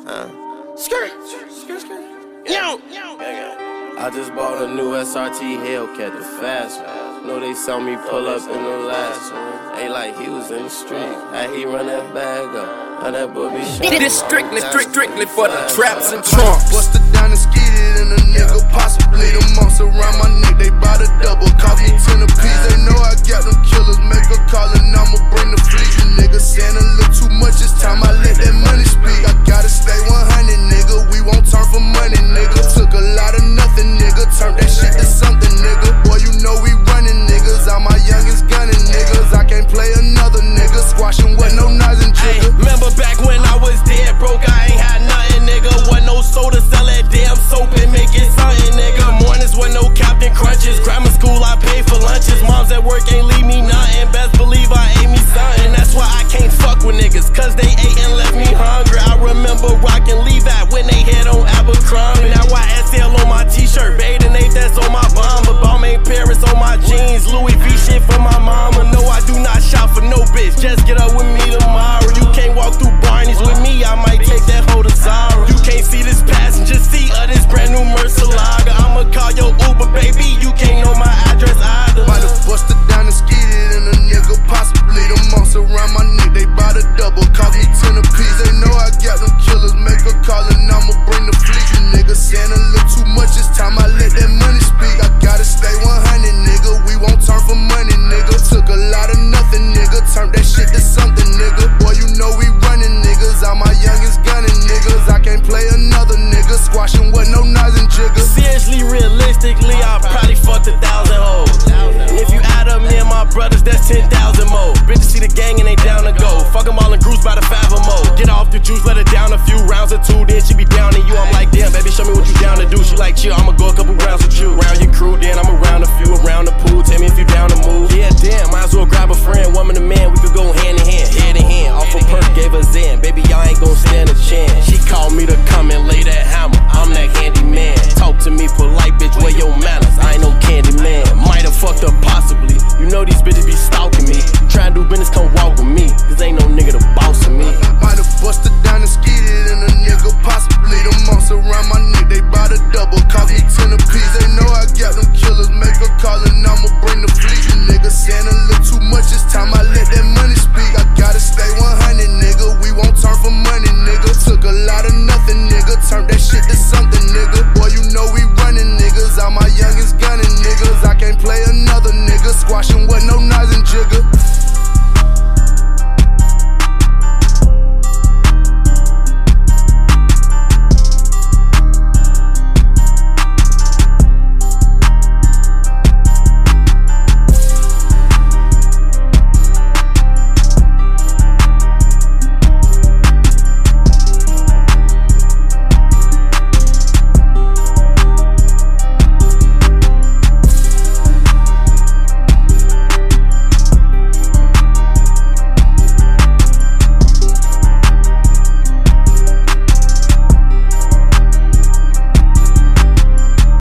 Skirt. Yo. I just bought a new SRT Hellcat, the fast one. Know they saw me pull up in the last one. Ain't like he was in the street. He run that bag up. Now that boy be shot. This strictly for the traps and trunks. Busted down and skeeted in a nigga, possibly the months around my neck. They bout to double, cost me 10 apiece. They know I got them killers, make a call and I'ma bring the fleet. You niggas saying a little too much, it's time I let that money speak. I gotta stay 100, nigga. We won't turn for money, nigga. Took a lot of nothing, nigga. Turned that shit to something, nigga. Boy, you know we running, niggas. All my youngins gunning, niggas. I can't play another nigga. Squashing with no knives and trigger. Remember back when I was dead broke, I ain't had nothing, nigga. Wasn't no soda, sell that damn soap and make it something, nigga. Mornings with no Captain Crunches. Grammar school, I pay for lunches. Moms at work ain't leave me nothing. Best believe I ate me something. That's why I can't fuck with niggas, cause they ate and left me hungry. I remember rockin' Levi when they head on Abercrombie. Now I SL on my t-shirt, Bathing Ape that's on my bomber. Balmain Paris on my jeans, Louis V shit for my mama. No, I do not shop for no bitch, just get up with me tomorrow. You can't walk through Barney's with me, I might take that hoe to Zara. You can't see this passenger seat of this brand new Murcielago. I'ma call your Uber, baby, you can't know my address either. Might have busted down and skeeted in a nigga, possibly the months around my neck. They bout to double.